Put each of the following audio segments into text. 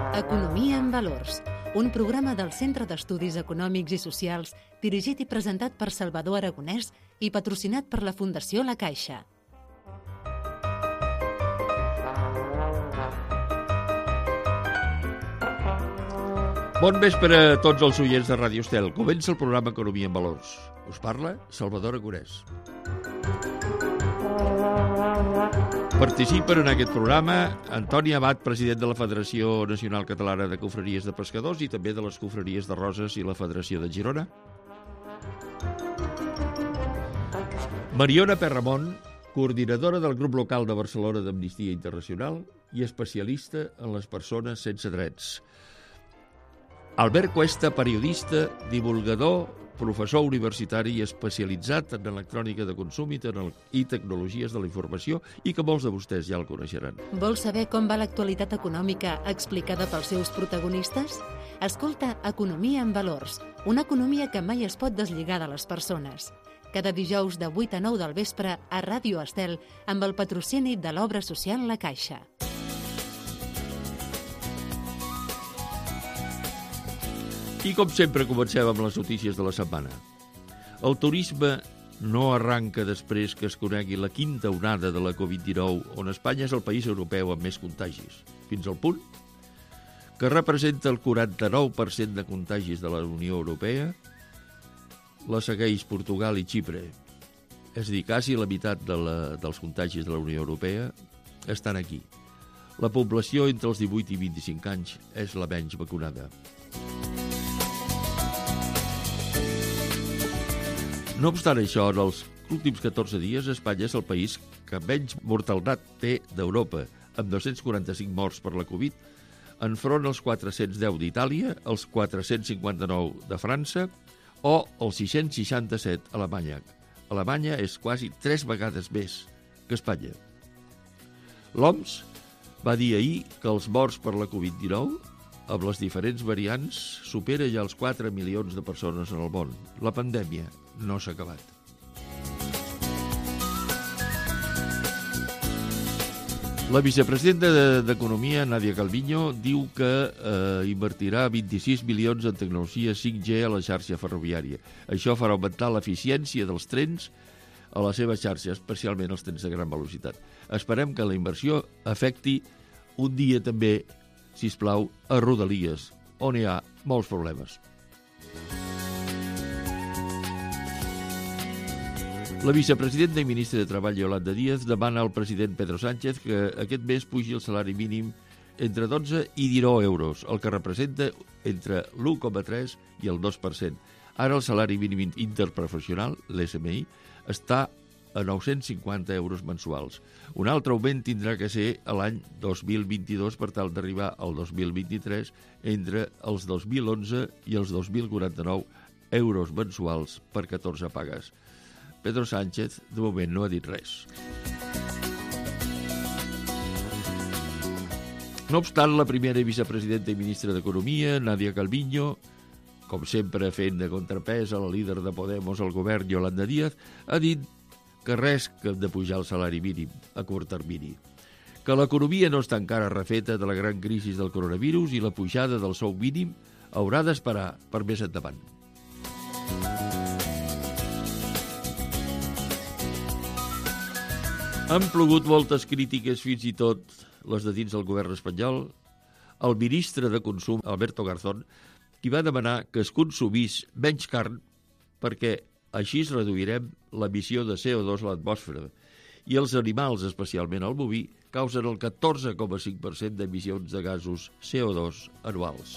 Economia en valors, un programa del Centre d'Estudis Econòmics i Socials dirigit i presentat per Salvador Aragonès i patrocinat per la Fundació La Caixa. Bon vespre a tots els oients de Ràdio Estel. Comença el programa Economia en Valors. Us parla Salvador Aragonès. Participen en aquest programa Antoni Abat, president de la Federació Nacional Catalana de Confraries de Pescadors i també de les Confraries de Roses i la Federació de Girona. Mariona Perramon, coordinadora del grup local de Barcelona d'Amnistia Internacional i especialista en les persones sense drets. Albert Cuesta, periodista, divulgador, professor universitari i especialitzat en electrònica de consum i tecnologies de la informació i que molts de vostès ja el coneixeran. Vols saber com va l'actualitat econòmica explicada pels seus protagonistes? Escolta Economia en Valors, una economia que mai es pot deslligar de les persones. Cada dijous de 8 a 9 del vespre a Ràdio Estel amb el patrocini de l'obra social La Caixa. I com sempre comencem amb les notícies de la setmana. El turisme no arranca després que es conegui la quinta onada de la Covid-19, on Espanya és el país europeu amb més contagis, fins al punt que representa el 49% de contagis de la Unió Europea, la segueix Portugal i Xipre. És a dir, quasi la meitat dels contagis de la Unió Europea estan aquí. La població entre els 18 i 25 anys és la menys vacunada. No obstant això, en els últims 14 dies, Espanya és el país que menys mortalitat té d'Europa, amb 245 morts per la Covid, enfront als 410 d'Itàlia, els 459 de França o els 667 a Alemanya. Alemanya és quasi 3 vegades més que Espanya. L'OMS va dir ahir que els morts per la Covid-19, amb les diferents variants, supera ja els 4 milions de persones en el món. La pandèmia no s'ha acabat. La vicepresidenta d'Economia, Nadia Calviño, diu que invertirà 26 milions en tecnologia 5G a la xarxa ferroviària. Això farà augmentar l'eficiència dels trens a la seva xarxa, especialment els trens de gran velocitat. Esperem que la inversió afecti un dia també, sisplau, a Rodalies, on hi ha molts problemes. La vicepresidenta i ministra de Treball, Yolanda Díaz, demana al president Pedro Sánchez que aquest mes pugi el salari mínim entre 12 i 19 euros, el que representa entre l'1,3 i el 2%. Ara el salari mínim interprofessional, l'SMI, està a 950 euros mensuals. Un altre augment tindrà que ser a l'any 2022 per tal d'arribar al 2023 entre els 2.011 i els 2.049 euros mensuals per 14 pagues. Pedro Sánchez, de moment, no ha dit res. No obstant, la primera vicepresidenta i ministra d'Economia, Nadia Calviño, com sempre fent de contrapès a la líder de Podemos al govern, Yolanda Díaz, ha dit que res que hem de pujar el salari mínim a curt termini, que l'economia no està encara refeta de la gran crisi del coronavirus i la pujada del sou mínim haurà d'esperar per més endavant. Han plogut moltes crítiques, fins i tot les de dins del govern espanyol, al ministre de Consum, Alberto Garzón, qui va demanar que es consumís menys carn perquè així reduirem l'emissió de CO2 a l'atmosfera i els animals, especialment el boví, causen el 14,5% d'emissions de gasos CO2 anuals.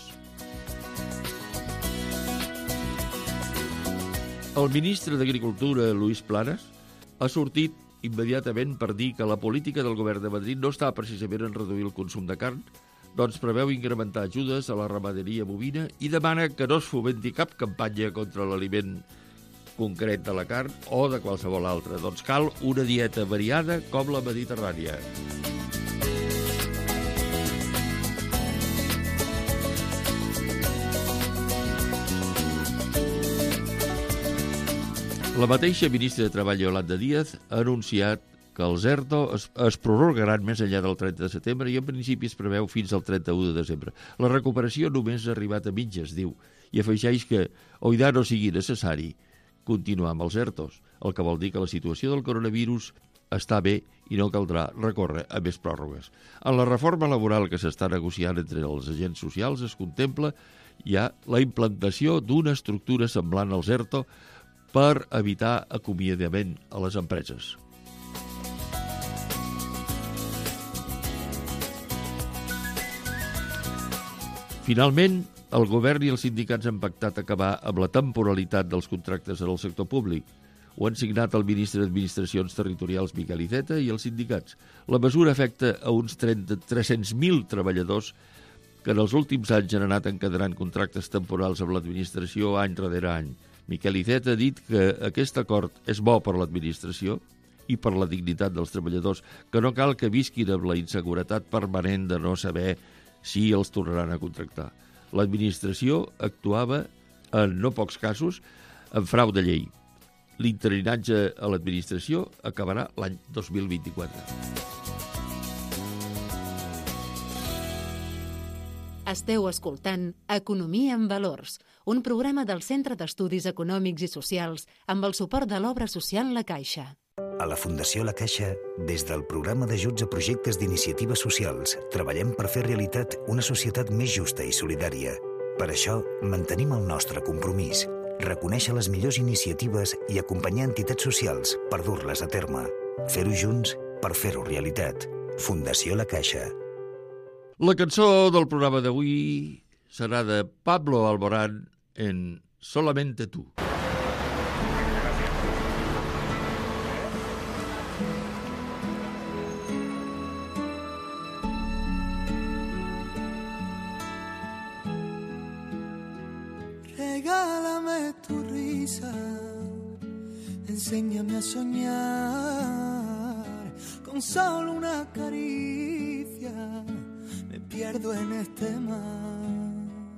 El ministre d'Agricultura, Luis Planas, ha sortit immediatament per dir que la política del govern de Madrid no està precisament en reduir el consum de carn, doncs preveu incrementar ajudes a la ramaderia bovina i demana que no es fomenti cap campanya contra l'aliment concret de la carn o de qualsevol altra. Doncs cal una dieta variada com la mediterrània. La mateixa ministra de Treball, Yolanda Díaz, ha anunciat que els ERTO es prorrogaran més enllà del 30 de setembre i en principi es preveu fins al 31 de desembre. La recuperació només ha arribat a mitges, diu, i afegeix que oidà no sigui necessari continuar amb els ERTOs, el que vol dir que la situació del coronavirus està bé i no caldrà recórrer a més pròrrogues. En la reforma laboral que s'està negociant entre els agents socials es contempla ja la implantació d'una estructura semblant als ERTO per evitar acomiadament a les empreses. Finalment, el govern i els sindicats han pactat acabar amb la temporalitat dels contractes en el sector públic. Ho han signat el ministre d'Administracions Territorials, Miquel Iceta, i els sindicats. La mesura afecta a uns 300.000 treballadors que en els últims anys han anat encadenant contractes temporals amb l'administració any darrere any. Miquel Iceta ha dit que aquest acord és bo per l'administració i per la dignitat dels treballadors, que no cal que visquin amb la inseguretat permanent de no saber si els tornaran a contractar. L'administració actuava, en no pocs casos, en frau de llei. L'interinatge a l'administració acabarà l'any 2024. Esteu escoltant Economia en Valors, un programa del Centre d'Estudis Econòmics i Socials amb el suport de l'Obra Social La Caixa. A la Fundació La Caixa, des del programa d'ajuts a projectes d'iniciatives socials, treballem per fer realitat una societat més justa i solidària. Per això, mantenim el nostre compromís, reconèixer les millors iniciatives i acompanyar entitats socials per dur-les a terme. Fer-ho junts per fer-ho realitat. Fundació La Caixa. La cançó del programa d'avui serà de Pablo Alborán en Solamente tú. Regálame tu risa, enséñame a soñar, con solo una caricia me pierdo en este mar.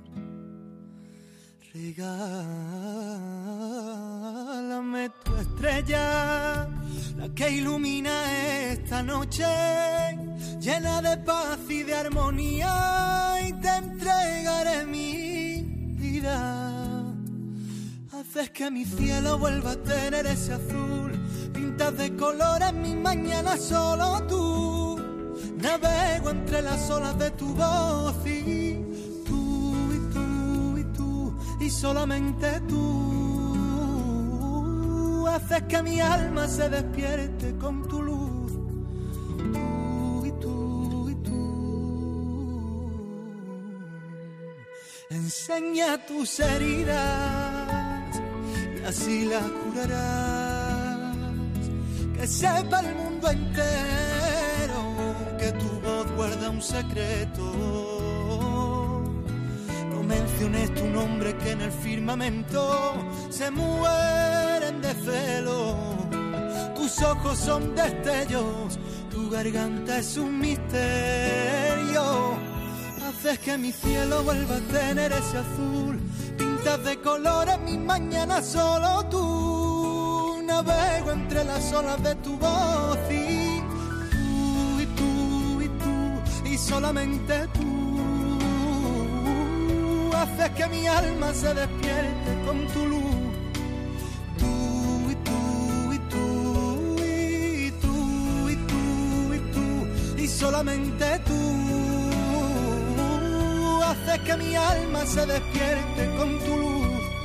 Regálame tu estrella, la que ilumina esta noche, llena de paz y de armonía, y te entregaré mi vida. Haces que mi cielo vuelva a tener ese azul, pintas de colores mi mañana solo tú. Navego entre las olas de tu voz y tú, y tú, y tú, y solamente tú. Haces que mi alma se despierte con tu luz. Tú, y tú, y tú. Enseña tus heridas y así las curarás. Que sepa el mundo entero que tu voz guarda un secreto. No menciones tu nombre que en el firmamento se mueren de celo. Tus ojos son destellos, tu garganta es un misterio. Haces que mi cielo vuelva a tener ese azul, pintas de colores mi mañana solo tú. Navego entre las olas de tu voz y solamente tú. Haces que mi alma se despierte con tu luz. Tú, y tú, y tú, y tú, y tú, y tú, y solamente tú. Haces que mi alma se despierte con tu luz.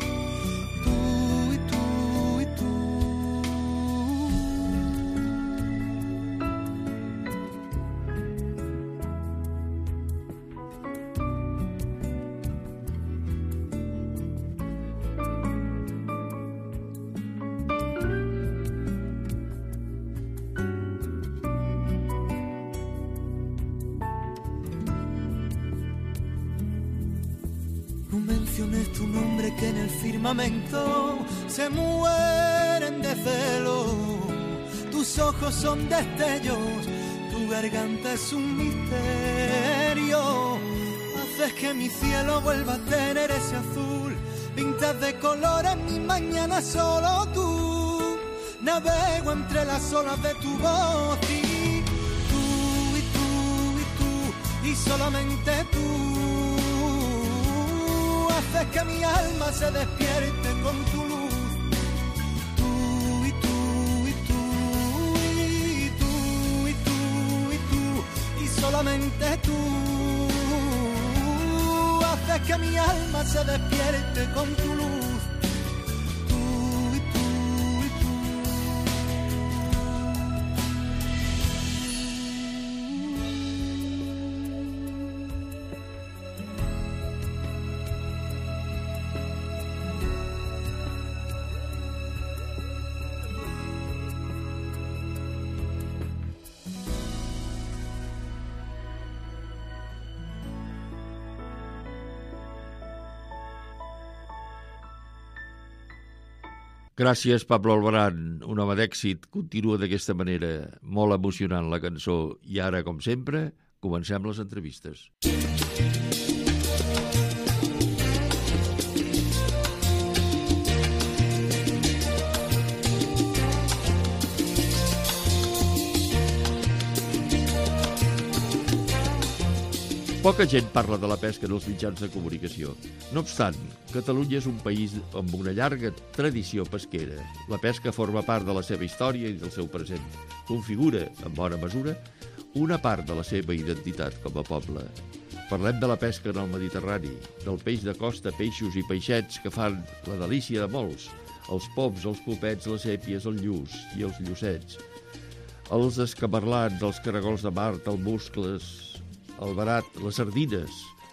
No menciones tu nombre que en el firmamento se mueren de celo. Tus ojos son destellos, tu garganta es un misterio. Haces que mi cielo vuelva a tener ese azul, pintas de colores mi mañana solo tú. navego entre las olas de tu voz y tú, y tú, y tú, y solamente tú haces que mi alma se despierte con tu luz. Tú, y tú, y tú, y tú, y tú, y tú, y solamente tú haces que mi alma se despierte con tu luz. Gràcies, Pablo Albarán, un home d'èxit. Continua d'aquesta manera, molt emocionant la cançó. I ara, com sempre, comencem les entrevistes. Poca gent parla de la pesca en els mitjans de comunicació. No obstant, Catalunya és un país amb una llarga tradició pesquera. La pesca forma part de la seva història i del seu present. Configura, en bona mesura, una part de la seva identitat com a poble. Parlem de la pesca en el Mediterrani, del peix de costa, peixos i peixets que fan la delícia de molts, els pops, els popets, les sèpies, el lluç i els llucets, els escamarlans, els caragols de mar, els muscles, el verat, les sardines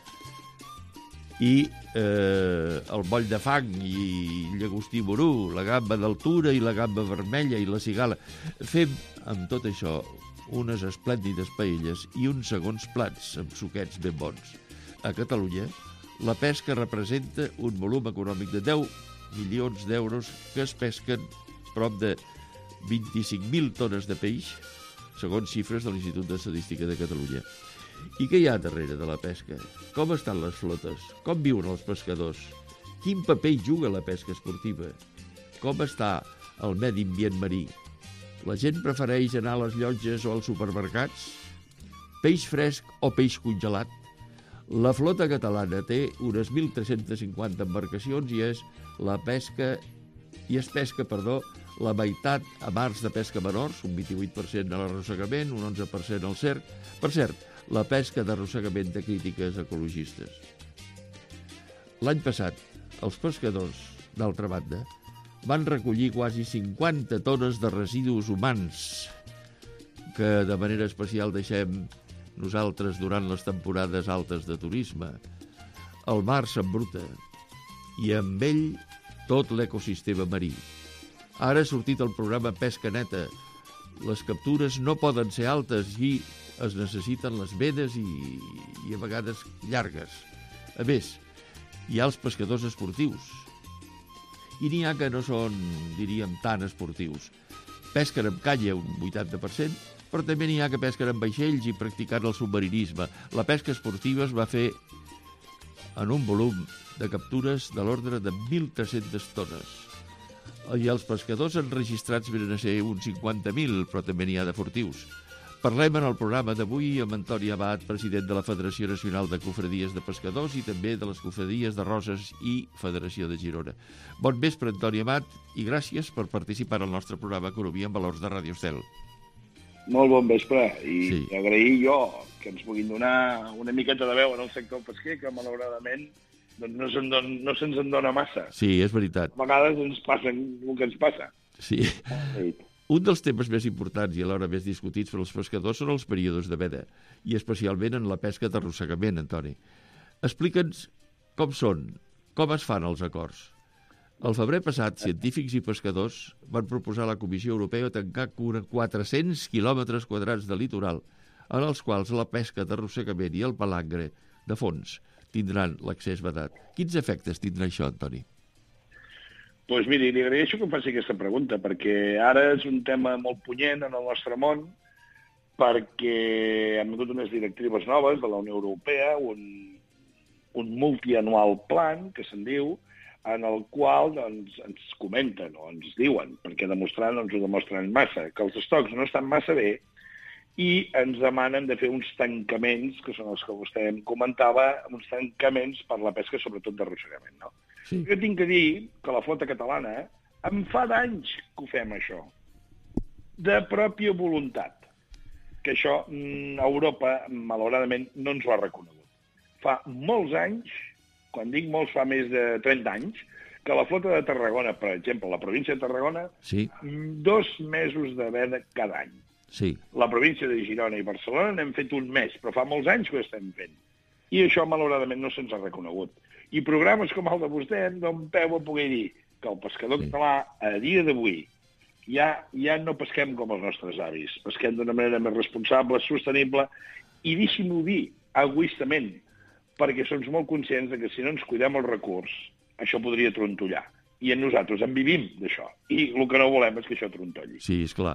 i el moll de fang i llagostí morú, la gamba d'altura i la gamba vermella i la cigala. Fem amb tot això unes esplèndides paelles i uns segons plats amb suquets ben bons. A Catalunya, la pesca representa un volum econòmic de 10 milions d'euros que es pesquen prop de 25.000 tones de peix, segons xifres de l'Institut d'Estadística de Catalunya. I què hi ha darrere de la pesca? Com estan les flotes? Com viuen els pescadors? Quin paper hi juga la pesca esportiva? Com està el medi ambient marí? La gent prefereix anar a les llotges o als supermercats? Peix fresc o peix congelat? La flota catalana té unes 1.350 embarcacions i es pesca la meitat a mars de pesca menors, un 28% a l'arrossegament, un 11% al cerc. Per cert, la pesca d'arrossegament de crítiques ecologistes. L'any passat, els pescadors, d'altra banda, van recollir quasi 50 tones de residus humans que de manera especial deixem nosaltres durant les temporades altes de turisme. El mar s'embruta i amb ell tot l'ecosistema marí. Ara ha sortit el programa Pesca Neta. Les captures no poden ser altes i es necessiten les vedes i a vegades llargues. A més, hi ha els pescadors esportius. I n'hi ha que no són, diríem, tan esportius. Pesquen amb canya un 80%, però també n'hi ha que pesquen amb vaixells i practicant el submarinisme. La pesca esportiva es va fer en un volum de captures de l'ordre de 1.300 tones. I els pescadors enregistrats venen a ser uns 50.000, però també n'hi ha de furtius. Parlem en el programa d'avui amb Antoni Abat, president de la Federació Nacional de Cofradies de Pescadors i també de les Cofradies de Roses i Federació de Girona. Bon vespre, Antoni Abat, i gràcies per participar al nostre programa Economia en Valors de Ràdio Estel. Molt bon vespre, i agrair jo que ens puguin donar una miqueta de veu en el sector pesquer, que malauradament no se'ns en dona massa. Sí, és veritat. A vegades ens passa el que ens passa. Sí. Un dels temes més importants i alhora més discutits per als pescadors són els períodes de veda, i especialment en la pesca d'arrossegament, Antoni. Explica'ns com són, com es fan els acords. El febrer passat, científics i pescadors van proposar a la Comissió Europea tancar 400 quilòmetres quadrats de litoral, en els quals la pesca d'arrossegament i el palangre de fons tindran l'accés vedat. Quins efectes tindrà això, Antoni? Doncs miri, li agraeixo que em faci aquesta pregunta, perquè ara és un tema molt punyent en el nostre món, perquè han vingut unes directives noves de la Unió Europea, un multianual plan, que se'n diu, en el qual ens comenten o ens diuen, perquè demostrar no ens ho demostren massa, que els estocs no estan massa bé i ens demanen de fer uns tancaments, que són els que vostè em comentava, uns tancaments per la pesca, sobretot d'arrossegament, no? Sí. Jo tinc que dir que la flota catalana em fa d'anys que ho fem, això, de pròpia voluntat, que això Europa, malauradament, no ens ho ha reconegut. Fa molts anys, quan dic molts, fa més de 30 anys, que la flota de Tarragona, per exemple, la província de Tarragona, 2 mesos de veda cada any. Sí. La província de Girona i Barcelona n'hem fet un mes, però fa molts anys que ho estem fent. I això, malauradament, no se'ns ha reconegut. I programes com el de vostè em donen peu a poder dir que el pescador català, a dia d'avui, ja no pesquem com els nostres avis. Pesquem d'una manera més responsable, sostenible, i deixi-m'ho dir, egoistament, perquè som molt conscients que si no ens cuidem el recurs, això podria trontollar. I nosaltres en vivim d'això. I el que no volem és que això trontolli. Sí, esclar.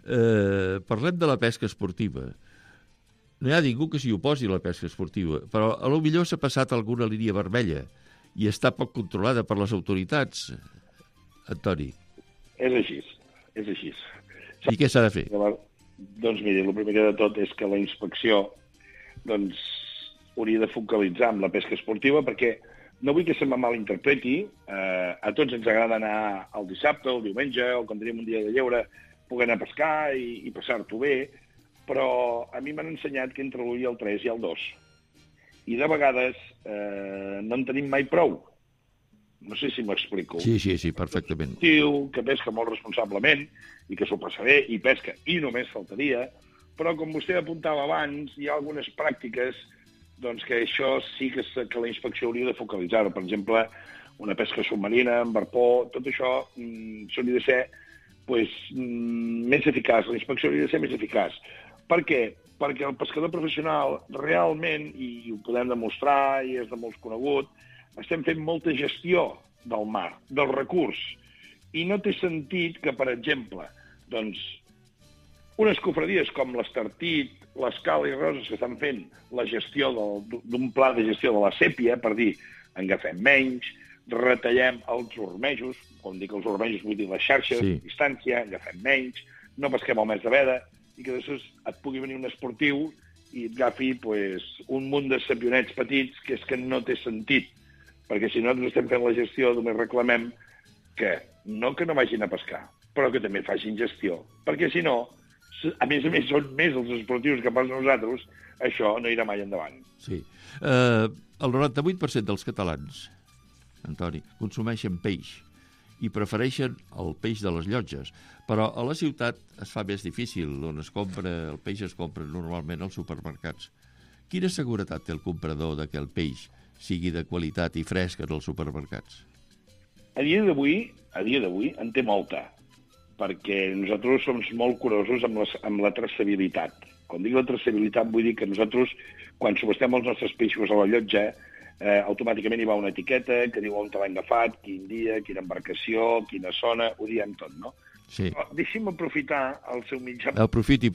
Parlem de la pesca esportiva. No hi ha ningú que s'hi oposi a la pesca esportiva, però a lo millor s'ha passat alguna línia vermella i està poc controlada per les autoritats, Antoni. És així, és així. I què s'ha de fer? Doncs miri, el primer de tot és que la inspecció hauria de focalitzar en la pesca esportiva, perquè no vull que se me malinterpreti, a tots ens agrada anar el dissabte, el diumenge, o quan tenim un dia de lleure, poder anar a pescar i passar-t'ho bé, però a mi m'han ensenyat que entre l'1 i el 3 hi ha el 2. I de vegades no en tenim mai prou. No sé si m'explico. Sí, perfectament. Que pesca molt responsablement i que s'ho passa bé i pesca, i només faltaria, però com vostè apuntava abans, hi ha algunes pràctiques doncs que això sí que la inspecció hauria de focalitzar. Per exemple, una pesca submarina, amb arpó, tot això hauria de ser més eficaç. La inspecció hauria de ser més eficaç. Per què? Perquè el pescador professional realment, i ho podem demostrar, i és de molt conegut, estem fent molta gestió del mar, del recurs. I no té sentit que, per exemple, doncs, unes cofradies com l'Estartit, l'Escala i Roses, que estan fent la gestió d'un pla de gestió de la sèpia, per dir, en agafem menys, retallem els ormejos, com dic els ormejos, vull dir les xarxes, distància, agafem menys, no pesquem el mes de veda, i que després et pugui venir un esportiu i et agafi un munt de sapionets petits, que és que no té sentit. Perquè si nosaltres estem fent la gestió, només reclamem que no vagin a pescar, però que també facin gestió. Perquè si no, a més són més els esportius que pas nosaltres, això no irà mai endavant. Sí. El 98% dels catalans, Antoni, consumeixen peix i prefereixen el peix de les llotges. Però a la ciutat es fa més difícil, on el peix es compra normalment als supermercats. Quina seguretat té el comprador que el peix sigui de qualitat i fresc en els supermercats? A dia d'avui en té molta, perquè nosaltres som molt curosos amb la traçabilitat. Quan dic la traçabilitat vull dir que nosaltres, quan subestem els nostres peixos a la llotja, automàticament hi va una etiqueta que diu on te l'han agafat, quin dia, quina embarcació, quina zona, ho diem tot, no? Sí. Però deixi'm aprofitar el seu mitjà... Aprofiti.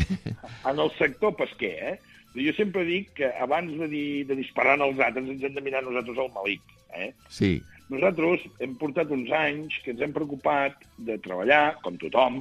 En el sector pesquer, jo sempre dic que abans de disparar als altres ens hem de mirar nosaltres al malic. Sí. Nosaltres hem portat uns anys que ens hem preocupat de treballar, com tothom,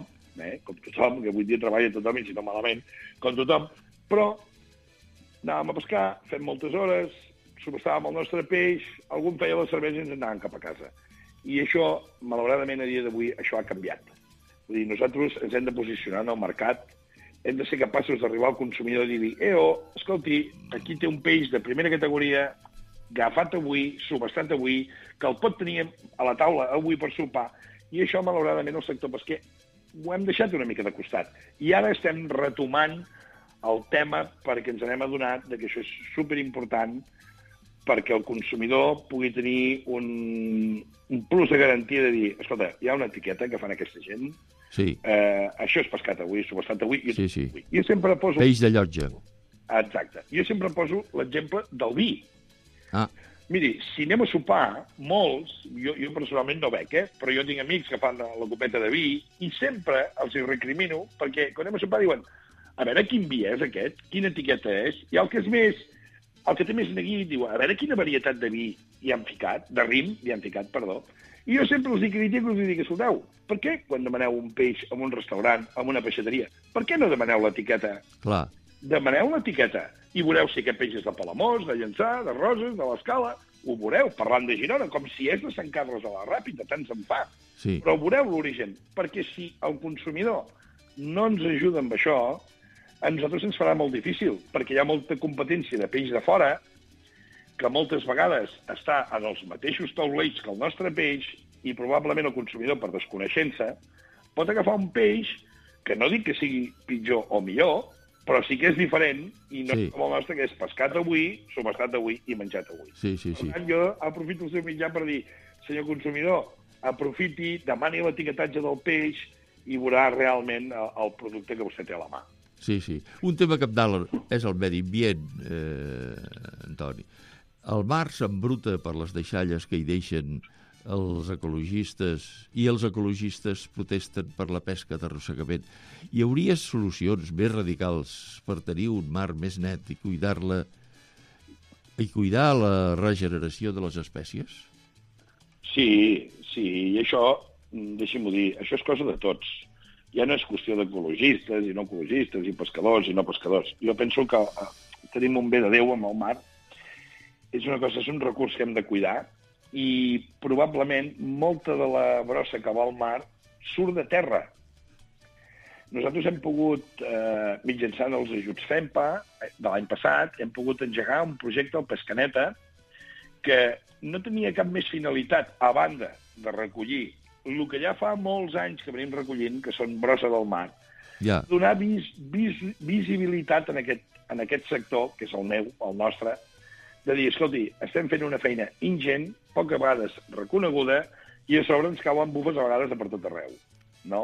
que avui dia treballa tothom i si no malament, com tothom, però anàvem a pescar, fem moltes hores, subestàvem el nostre peix, algú feia la cervesa i ens anàvem cap a casa. I això, malauradament, a dia d'avui, això ha canviat. Vull dir, nosaltres ens hem de posicionar en el mercat, hem de ser capaços d'arribar al consumidor i dir, escolti, aquí té un peix de primera categoria, agafat avui, subestat avui, que el pot tenir a la taula avui per sopar, i això, malauradament, el sector pesquer ho hem deixat una mica de costat. I ara estem retomant el tema perquè ens n'hem adonat que això és superimportant perquè el consumidor pugui tenir un plus de garantia de dir, escolta, hi ha una etiqueta que fan aquesta gent, això és pescat avui, subestat avui, Sí. Jo sempre poso... Peix de llotja. Exacte. Jo sempre poso l'exemple del vi. Ah. Miri, si anem a sopar, molts, jo personalment no bec, però jo tinc amics que fan la copeta de vi i sempre els hi recrimino perquè quan anem a sopar diuen, a veure quin vi és aquest, quina etiqueta és, i el que és més el que té més neguit diu, a veure quina varietat de vi hi han ficat, de rim hi han ficat, perdó. I jo sempre els hi critico i els dic, escolteu, per què quan demaneu un peix en un restaurant, en una peixateria, per què no demaneu l'etiqueta? Clar. Demaneu l'etiqueta i veureu si aquest peix és de Palamós, de Llançà, de Roses, de l'Escala. Ho veureu, parlant de Girona, com si és de Sant Carles de la Ràpita, tant se'n fa. Sí. Però veureu l'origen, perquè si el consumidor no ens ajuda amb això, a nosaltres ens farà molt difícil, perquè hi ha molta competència de peix de fora, que moltes vegades està en els mateixos taulells que el nostre peix, i probablement el consumidor, per desconeixença, pot agafar un peix que no dic que sigui pitjor o millor, però sí que és diferent, i no és com el nostre, que és pescat avui, subestat avui i menjat avui. Sí. Per tant, jo aprofito el seu mitjà per dir, senyor consumidor, aprofiti, demani l'etiquetatge del peix i veurà realment el producte que vostè té a la mà. Sí. Un tema cabdal és el medi ambient, Antoni. El mar s'embruta per les deixalles que hi deixen els ecologistes, i els ecologistes protesten per la pesca d'arrossegament. Hi hauria solucions més radicals per tenir un mar més net i cuidar-la i cuidar la regeneració de les espècies? Sí, i això, deixi'm-ho dir, això és cosa de tots. Ja no és qüestió d'ecologistes i no ecologistes, i pescadors i no pescadors. Jo penso que tenim un bé de Déu amb el mar. És un recurs que hem de cuidar, i probablement molta de la brossa que va al mar surt de terra. Nosaltres hem pogut, mitjançant els ajuts FEMPA de l'any passat, hem pogut engegar un projecte al Pescaneta que no tenia cap més finalitat, a banda de recollir el que ja fa molts anys que venim recollint, que són brossa del mar, donar visibilitat en aquest sector, que és el meu, el nostre, de dir, escolti, estem fent una feina ingent, poques vegades reconeguda, i a sobre ens cauen bufes a vegades de per tot arreu, no?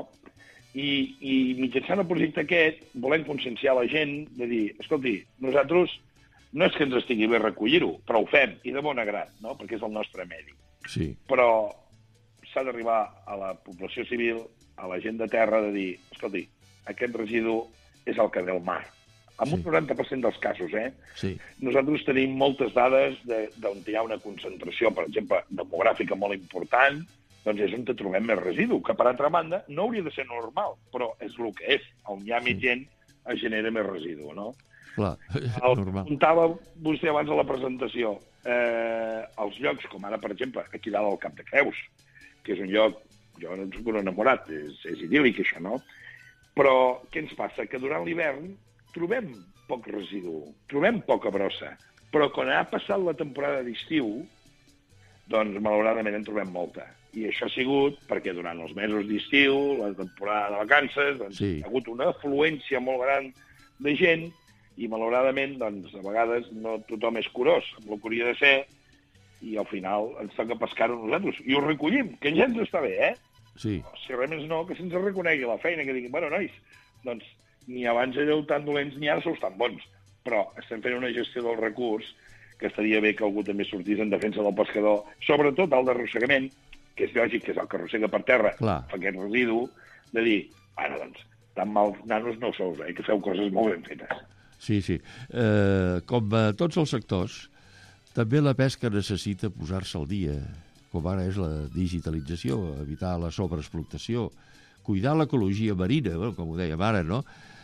I mitjançant el projecte aquest volem conscienciar la gent de dir, escolti, nosaltres no és que ens estigui bé recollir-ho, però ho fem, i de bona grat, no? Perquè és el nostre medi. Sí. Però s'ha d'arribar a la població civil, a la gent de terra, de dir, escolti, aquest residu és el que ve al mar. En un 90% dels casos, Sí. Nosaltres tenim moltes dades d'on hi ha una concentració, per exemple, demogràfica molt important, doncs és on trobem més residu, que per altra banda no hauria de ser normal, però és el que és. On hi ha més gent es genera més residu, no? Clar, normal. Contava vostè abans a la presentació, els llocs, com ara, per exemple, aquí dalt al Cap de Creus, que és un lloc, jo no soc un enamorat, és idíl·lic això, no? Però què ens passa? Que durant l'hivern trobem poc residu, trobem poca brossa, però quan ha passat la temporada d'estiu, doncs malauradament en trobem molta. I això ha sigut perquè durant els mesos d'estiu, la temporada de vacances, doncs hi ha hagut una afluència molt gran de gent i malauradament, doncs, a vegades no tothom és curós amb el que hauria de ser i al final ens toca pescar-ho nosaltres. I ho recollim, que ja ens està bé, Sí. Si res més no, que se'ns reconegui la feina, que diguin, bueno, nois, doncs ni abans éreu tan dolents ni ara sou tan bons. Però estem fent una gestió del recurs que estaria bé que algú també sortís en defensa del pescador, sobretot el d'arrossegament, que és lògic que és el que arrossega per terra, fa aquest residu, de dir, bueno, doncs, tan mal nanos no sou, que feu coses molt ben fetes. Sí. Com a tots els sectors, també la pesca necessita posar-se al dia, com ara és la digitalització, evitar la sobreexplotació, cuidar l'ecologia marina, com ho dèiem ara, no?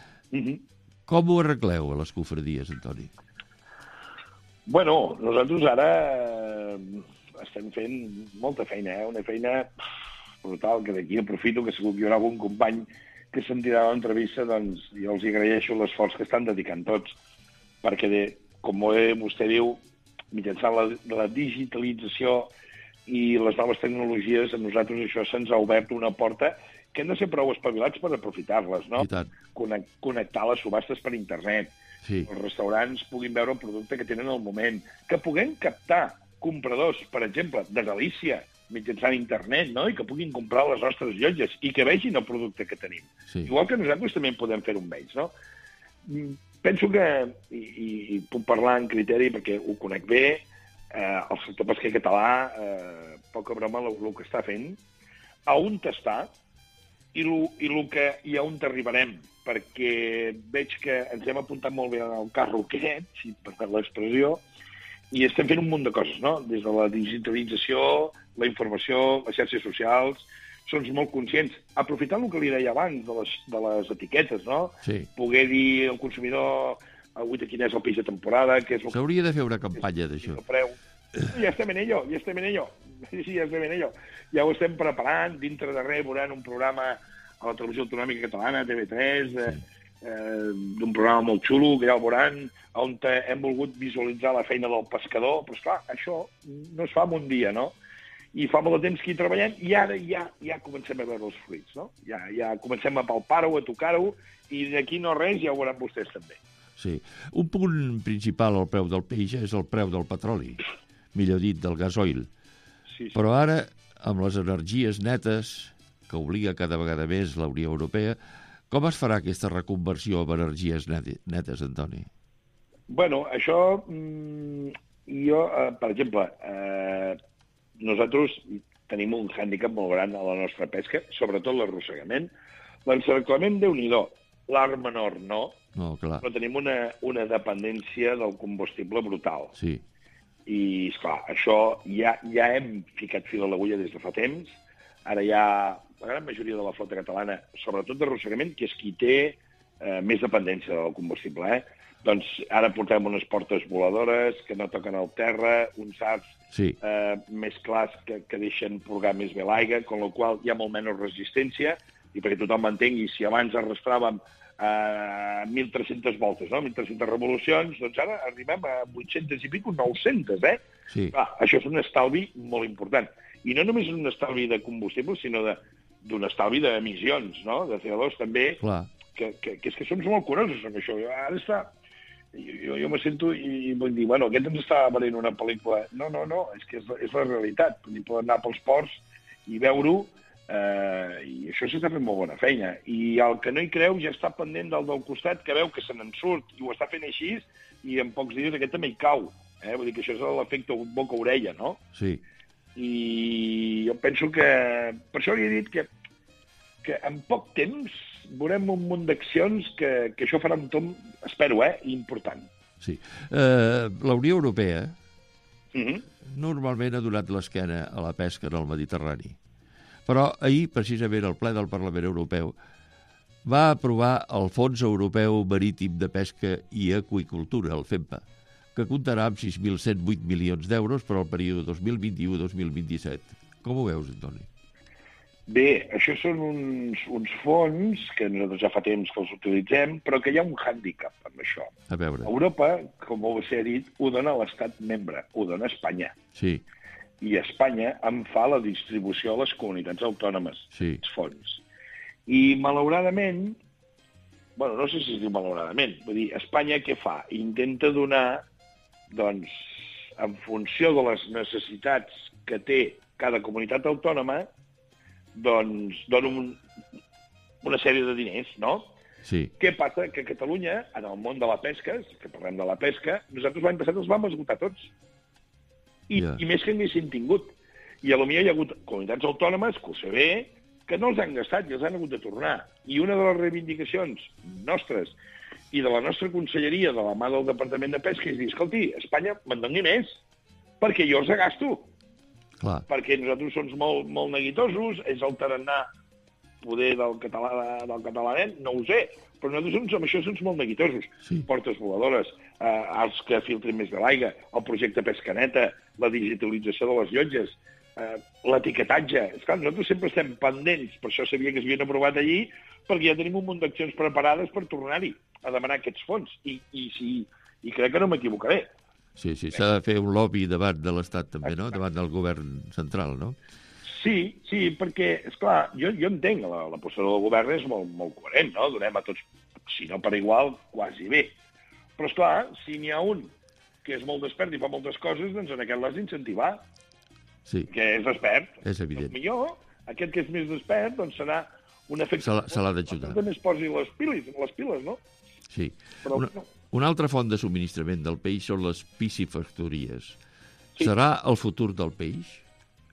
Com ho arregleu a les confradies, Antoni? Bueno, nosaltres ara estem fent molta feina, una feina brutal, que d'aquí aprofito que segur que hi haurà algun company que sentirà l'entrevista, doncs jo els agraeixo l'esforç que estan dedicant tots, perquè, com vostè diu, mitjançant la digitalització i les noves tecnologies, a nosaltres això se'ns ha obert una porta que hem de ser prou espavilats per aprofitar-les, no? Connectar les subhastes per internet, que els restaurants puguin veure el producte que tenen al moment, que puguem captar compradors, per exemple, de Galícia, mitjançant internet, no? I que puguin comprar les nostres llotges i que vegin el producte que tenim. Igual que nosaltres també podem fer-ho amb ells, no? Penso que, i puc parlar en criteri perquè ho conec bé, el sector pesquer català, poca broma el que està fent, a on està, el que i a on arribarem, perquè veig que ens hem apuntat molt bé al carro aquest, si per l'expressió, i estem fent un munt de coses, no? Des de la digitalització, la informació, les xarxes socials, som molt conscients. Aprofitant el que li deia abans de les etiquetes, no? Sí. Poder dir al consumidor avui quin és el peix de temporada, què és el... S'hauria de fer una campanya d'això. Ja estem en ello. Sí, ja estem en ello. Ja ho estem preparant, dintre de res veuran un programa a la Televisió Autonòmica Catalana, TV3, d'un programa molt xulo, que ja el veuran, on hem volgut visualitzar la feina del pescador, però esclar, això no es fa en un dia, no? I fa molt de temps que hi treballem i ara ja comencem a veure els fruits, no? Ja comencem a palpar-ho, a tocar-ho, i d'aquí no res ja ho veuran vostès també. Sí. Un punt principal al preu del peix és el preu del petroli, millor dit, del gasoil. Sí. Però ara, amb les energies netes, que obliga cada vegada més la Unió Europea, com es farà aquesta reconversió en energies netes, Antoni? Bueno, això, jo, per exemple, nosaltres tenim un hàndicap molt gran a la nostra pesca, sobretot l'arrossegament. L'encerclament, Déu-n'hi-do, l'art menor no, clar. Però tenim una dependència del combustible brutal. Sí. I, esclar, això ja hem ficat fil a l'agulla des de fa temps. Ara hi ha la gran majoria de la flota catalana, sobretot d'arrossegament, que és qui té més dependència del combustible, Doncs ara portem unes portes voladores que no toquen al terra, uns arcs més clars que deixen purgar més bé l'aigua, amb la qual hi ha molt menys resistència, i perquè tothom m'entengui, si abans arrastràvem 1.300 voltes, no? 1.300 revolucions, doncs ara arribem a 800 i pico, 900, Sí. Clar, això és un estalvi molt important. I no només un estalvi de combustible, sinó d'un estalvi d'emissions, no? De CO2 també, que és que som molt curosos amb això. Ara està... Jo me sento i vull dir, bueno, aquest ens està venent una pel·lícula. No, és que és la realitat. Poder anar pels ports i veure-ho, i això s'està fent molt bona feina. I el que no hi creu ja està pendent del costat, que veu que se n'en surt i ho està fent així, i en pocs dies aquest també hi cau. Vull dir que això és l'efecte boca-orella, no? Sí. I jo penso que... Per això li he dit que en poc temps veurem un munt d'accions que això farà un tom, espero, important. Sí. La Unió Europea normalment ha donat l'esquena a la pesca en el Mediterrani. Però ahir, precisament, el ple del Parlament Europeu va aprovar el Fons Europeu Marítim de Pesca i Aqüicultura, el FEMPA, que comptarà amb 6.108 milions d'euros per al període 2021-2027. Com ho veus, Antoni? Bé, això són uns fons que nosaltres ja fa temps que els utilitzem, però que hi ha un hàndicap amb això. A veure. Europa, com s'ha dit, ho dona a l'estat membre, ho dona a Espanya. Sí. I Espanya en fa la distribució a les comunitats autònomes, els fons. I malauradament, bueno, no sé si es diu malauradament, vull dir, Espanya què fa? Intenta donar, doncs, en funció de les necessitats que té cada comunitat autònoma, doncs dona una sèrie de diners, no? Sí. Què passa? Que a Catalunya, en el món de la pesca, que parlem de la pesca, nosaltres l'any passat els vam esgotar tots. I més que n'haguessin tingut. I potser hi ha hagut comunitats autònomes, que ho sé bé, que no els han gastat i els han hagut de tornar. I una de les reivindicacions nostres i de la nostra conselleria, de la mà del Departament de Pesca, és dir, escolti, Espanya me'n doni més, perquè jo els gasto. Clar. Perquè nosaltres som molt neguitosos, és el tarannà poder del catalanet, no ho sé, però nosaltres amb això som molt neguitosos. Sí. Portes voladores, els que filtrin més de l'aigua, el projecte Pesca Neta, la digitalització de les llotges, l'etiquetatge. Esclar, nosaltres sempre estem pendents, per això sabia que s'havien aprovat allí, perquè ja tenim un munt d'accions preparades per tornar-hi a demanar aquests fons. I crec que no m'equivocaré. Sí, s'ha de fer un lobby davant de l'Estat també, no? Davant del govern central, no? Sí, perquè, esclar, jo entenc, la postura del govern és molt coherent, no? Donem a tots, si no per igual, quasi bé. Però, esclar, si n'hi ha un que és molt despert i fa moltes coses, doncs en aquest l'has d'incentivar. Sí. Que és despert. És evident. Doncs millor, aquest que és més despert, doncs serà un efecte... Se l'ha d'ajudar. Que també es posi les piles, no? Sí. Però, una altra font de subministrament del peix són les piscifactories. Sí. Serà el futur del peix,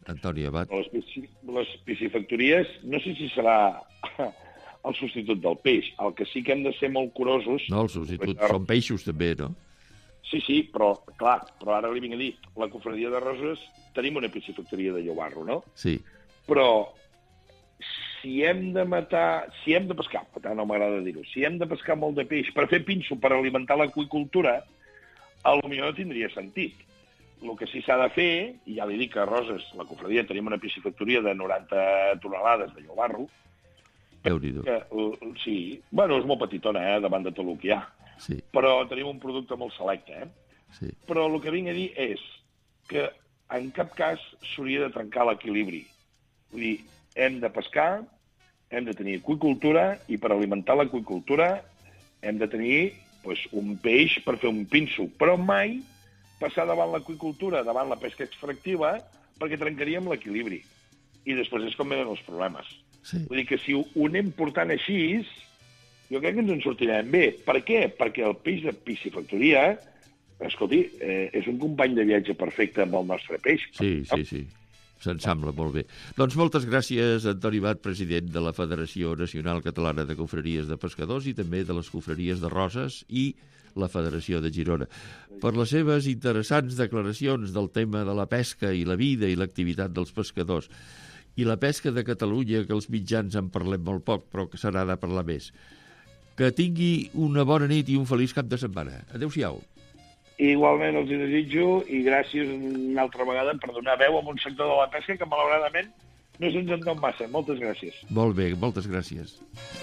Antoni Abat. Les piscifactories, no sé si serà el substitut del peix. El que sí que hem de ser molt curosos... No, el substitut són peixos també, no? Sí, però ara li vinc a dir, la confraria de Roses tenim una piscifactoria de llobarro, no? Sí. Però si hem de pescar, per tant no m'agrada dir-ho, si hem de pescar molt de peix per fer pinso, per alimentar l'aqüicultura, potser no tindria sentit. El que sí s'ha de fer, i ja li dic que a Roses, la confraria, tenim una piscifactoria de 90 tonelades de llobarro. Déu-n'hi-do. Sí, bueno, és molt petitona, davant de tot el que hi ha. Sí. Però tenim un producte molt selecte, Sí. Però el que vinc a dir és que en cap cas s'hauria de trencar l'equilibri. Vull dir, hem de pescar, hem de tenir aqüicultura, i per alimentar l'aqüicultura hem de tenir un peix per fer un pinso, però mai passar davant l'aqüicultura, davant la pesca extractiva, perquè trencaríem l'equilibri. I després és com venen els problemes. Sí. Vull dir que si ho anem portant així, jo crec que ens en sortirem bé. Per què? Perquè el peix de piscifactoria, escolti, és un company de viatge perfecte amb el nostre peix. Sí. Se'n sembla molt bé. Doncs moltes gràcies, Antoni Abat, president de la Federació Nacional Catalana de Confraries de Pescadors i també de les confraries de Roses i la Federació de Girona, per les seves interessants declaracions del tema de la pesca i la vida i l'activitat dels pescadors. I la pesca de Catalunya, que els mitjans en parlem molt poc, però que se n'ha de parlar més. Que tingui una bona nit i un feliç cap de setmana. Adéu-siau. Igualment els hi desitjo, i gràcies una altra vegada per donar veu a un sector de la pesca que malauradament no se'ns en dona massa. Moltes gràcies. Molt bé, moltes gràcies.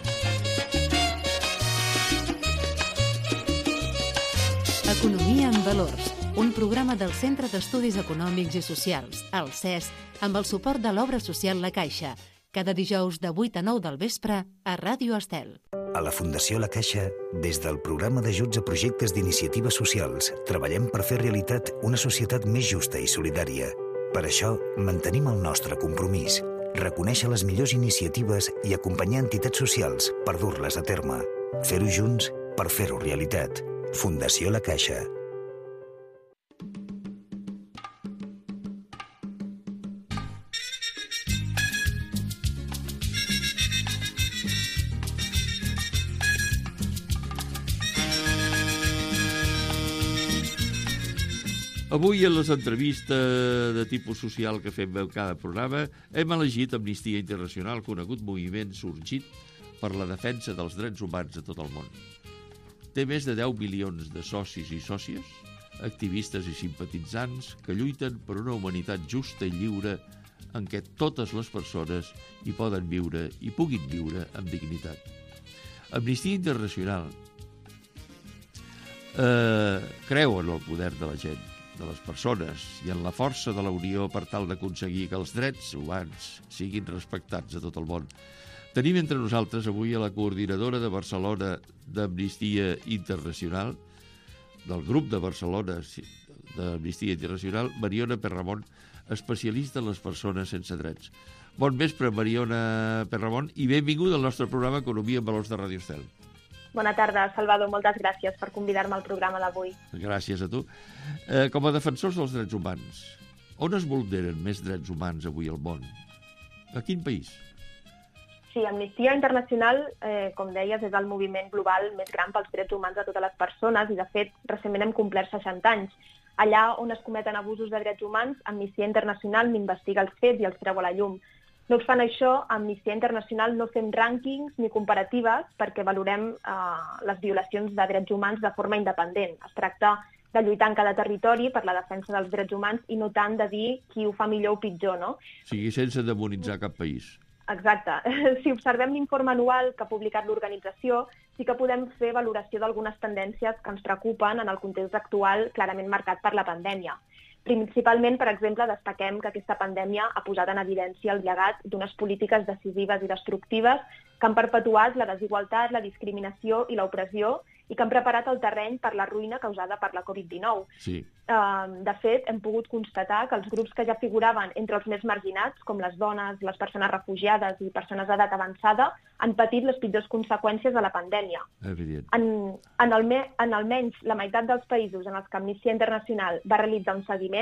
Economia en valors, un programa del Centre d'Estudis Econòmics i Socials, el CES, amb el suport de l'Obra Social La Caixa, cada dijous de 8 a 9 del vespre a Ràdio Estel. A la Fundació La Caixa, des del programa d'ajuts a projectes d'iniciatives socials, treballem per fer realitat una societat més justa i solidària. Per això, mantenim el nostre compromís, reconèixer les millors iniciatives i acompanyar entitats socials per dur-les a terme. Fer-ho junts per fer-ho realitat. Fundació La Caixa. Avui, en les entrevistes de tipus social que fem a cada programa, hem elegit Amnistia Internacional, conegut moviment sorgit per la defensa dels drets humans a tot el món. Té més de 10 milions de socis i sòcies, activistes i simpatitzants que lluiten per una humanitat justa i lliure en què totes les persones hi poden viure i puguin viure amb dignitat. Amnistia Internacional creu en el poder de la gent, de les persones i en la força de la unió per tal d'aconseguir que els drets humans siguin respectats a tot el món. Tenim entre nosaltres avui a la coordinadora de Barcelona d'Amnistia Internacional, del grup de Barcelona d'Amnistia Internacional, Mariona Perramon, especialista en les persones sense drets. Bon vespre, Mariona Perramon, i benvinguda al nostre programa Economia en Valors de Ràdio Estel. Bona tarda, Salvador. Moltes gràcies per convidar-me al programa d'avui. Gràcies a tu. Com a defensors dels drets humans, on es vulneren més drets humans avui al món? A quin país? Sí, Amnistia Internacional, com deies, és el moviment global més gran pels drets humans de totes les persones i, de fet, recentment hem complert 60 anys. Allà on es cometen abusos de drets humans, Amnistia Internacional n'investiga els fets i els treu a la llum. No obstant això, a Amnistia Internacional no fem rànquings ni comparatives perquè valorem les violacions de drets humans de forma independent. Es tracta de lluitar en cada territori per la defensa dels drets humans i no tant de dir qui ho fa millor o pitjor, no? O sigui, sense demonitzar cap país. Exacte. Si observem l'informe anual que ha publicat l'organització, sí que podem fer valoració d'algunes tendències que ens preocupen en el context actual clarament marcat per la pandèmia. Principalment, per exemple, destaquem que aquesta pandèmia ha posat en evidència el llegat d'unes polítiques decisives i destructives que han perpetuat la desigualtat, la discriminació i l'opressió i que han preparat el terreny per la ruïna causada per la Covid-19. Sí. De fet, hem pogut constatar que els grups que ja figuraven entre els més marginats, com les dones, les persones refugiades i persones d'edat avançada, han patit les pitjors conseqüències de la pandèmia. Evident. En almenys la meitat dels països en els que Amnistia Internacional va realitzar un seguiment,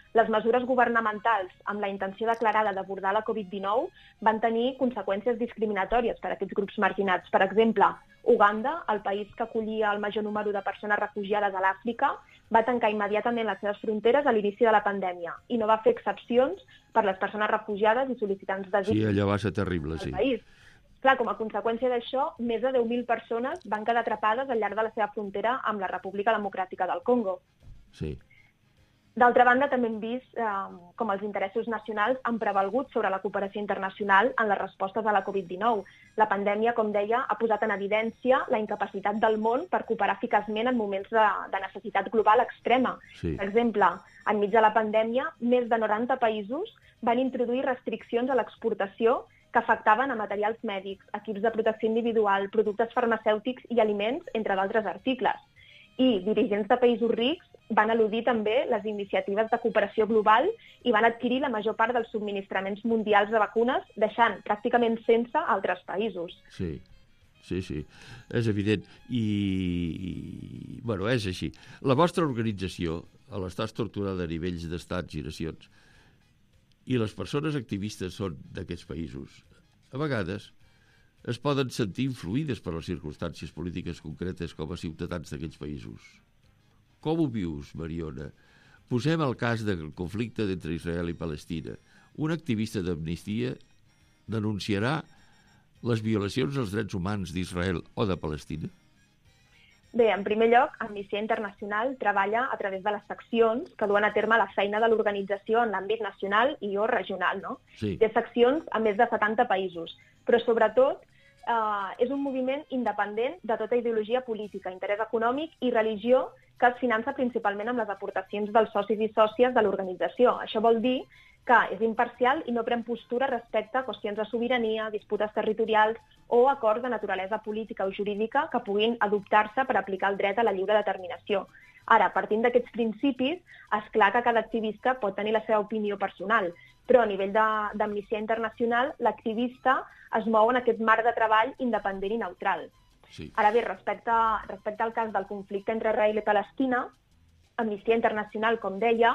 Les mesures governamentals amb la intenció declarada d'abordar la Covid-19 van tenir conseqüències discriminatòries per a aquests grups marginats. Per exemple, Uganda, el país que acollia el major número de persones refugiades a l'Àfrica, va tancar immediatament les seves fronteres a l'inici de la pandèmia i no va fer excepcions per les persones refugiades i sol·licitants d'asil. Sí, allò va ser terrible, sí. País. Clar, com a conseqüència d'això, més de 10.000 persones van quedar atrapades al llarg de la seva frontera amb la República Democràtica del Congo. Sí. D'altra banda, també hem vist com els interessos nacionals han prevalgut sobre la cooperació internacional en les respostes a la Covid-19. La pandèmia, com deia, ha posat en evidència la incapacitat del món per cooperar eficaçment en moments de necessitat global extrema. Sí. Per exemple, enmig de la pandèmia, més de 90 països van introduir restriccions a l'exportació que afectaven a materials mèdics, equips de protecció individual, productes farmacèutics i aliments, entre d'altres articles. I dirigents de països rics van eludir també les iniciatives de cooperació global i van adquirir la major part dels subministraments mundials de vacunes, deixant pràcticament sense altres països. Sí, és evident. I bueno, és així. La vostra organització, a l'estar estructurada a nivells d'estats i nacions, i les persones activistes són d'aquests països, a vegades es poden sentir influïdes per les circumstàncies polítiques concretes com a ciutadans d'aquells països. Com ho vius, Mariona? Posem el cas del conflicte entre Israel i Palestina. Un activista d'Amnistia denunciarà les violacions dels drets humans d'Israel o de Palestina? Bé, en primer lloc, Amnistia Internacional treballa a través de les seccions que duen a terme la feina de l'organització en l'àmbit nacional i o regional, no? Sí. Té seccions a més de 70 països, però sobretot és un moviment independent de tota ideologia política, interès econòmic i religió que es finança principalment amb les aportacions dels socis i sòcies de l'organització. Això vol dir que és imparcial i no pren postura respecte a qüestions de sobirania, disputes territorials o acords de naturalesa política o jurídica que puguin adoptar-se per aplicar el dret a la lliure determinació. Ara, partint d'aquests principis, és clar que cada activista pot tenir la seva opinió personal, però a nivell d'Amnistia Internacional, l'activista es mou en aquest marc de treball independent i neutral. Sí. Ara bé, respecte al cas del conflicte entre Israel i Palestina, Amnistia Internacional, com deia,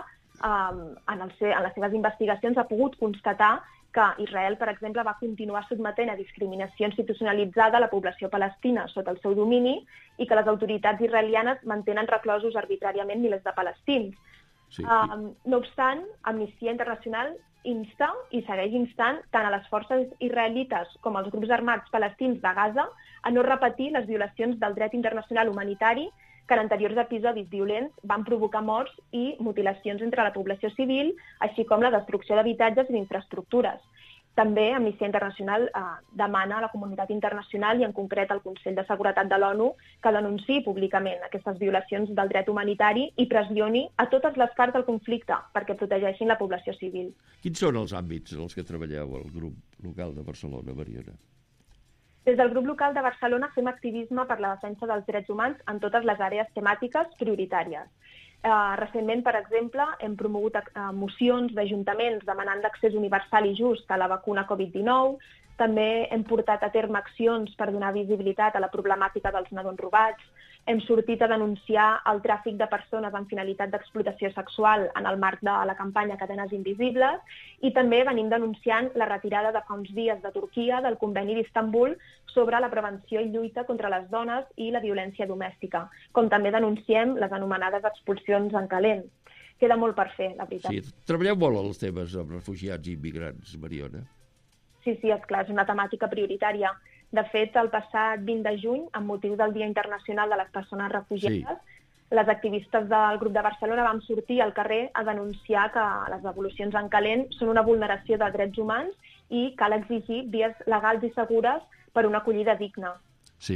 en les seves investigacions ha pogut constatar que Israel, per exemple, va continuar sotmetent a discriminació institucionalitzada a la població palestina sota el seu domini i que les autoritats israelianes mantenen reclosos arbitràriament milers de palestins. Sí. No obstant, Amnistia Internacional insta i segueix instant tant a les forces israelites com als grups armats palestins de Gaza a no repetir les violacions del dret internacional humanitari que en anteriors episodis violents van provocar morts i mutilacions entre la població civil, així com la destrucció d'habitatges i d'infraestructures. També Amnistia Internacional demana a la comunitat internacional i en concret al Consell de Seguretat de l'ONU que denunciï públicament aquestes violacions del dret humanitari i pressioni a totes les parts del conflicte perquè protegeixin la població civil. Quins són els àmbits en els que treballeu al grup local de Barcelona, Mariona? Des del grup local de Barcelona fem activisme per la defensa dels drets humans en totes les àrees temàtiques prioritàries. Recentment, per exemple, hem promogut mocions d'ajuntaments demanant l'accés universal i just a la vacuna Covid-19. També hem portat a terme accions per donar visibilitat a la problemàtica dels nadons robats. Hem sortit a denunciar el tràfic de persones amb finalitat d'explotació sexual en el marc de la campanya Cadenes Invisibles i també venim denunciant la retirada de fa uns dies de Turquia del conveni d'Istanbul sobre la prevenció i lluita contra les dones i la violència domèstica, com també denunciem les anomenades expulsions en calent. Queda molt per fer, la veritat. Sí, treballeu molt els temes amb refugiats i immigrants, Mariona. Sí, esclar, és una temàtica prioritària. De fet, el passat 20 de juny, amb motiu del Dia Internacional de les Persones Refugiades, les activistes del grup de Barcelona vam sortir al carrer a denunciar que les devolucions en calent són una vulneració de drets humans i cal exigir vies legals i segures per una acollida digna. Sí.